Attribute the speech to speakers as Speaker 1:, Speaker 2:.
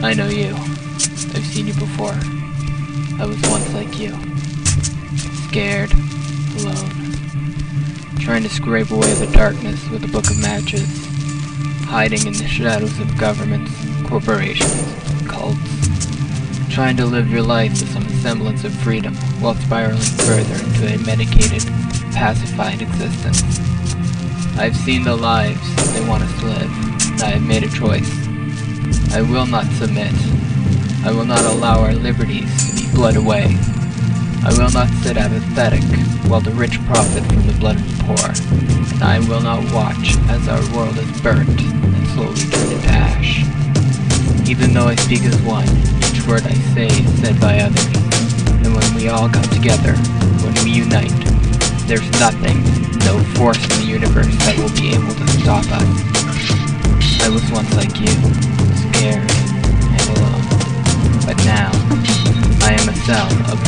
Speaker 1: I know you. I've seen you before. I was once like you. Scared, alone, trying to scrape away the darkness with a book of matches, hiding in the shadows of governments, corporations, cults, trying to live your life with some semblance of freedom while spiraling further into a medicated, pacified existence. I've seen the lives they want us to live, and I have made a choice. I will not submit. I will not allow our liberties to be bled away. I will not sit apathetic while the rich profit from the blood of the poor, and I will not watch as our world is burnt and slowly turned into ash. Even though I speak as one, each word I say is said by others, and when we all come together, when we unite, there's nothing, no force in the universe that will be able to stop us. I was once like you, scared and alone, but now I am a cell of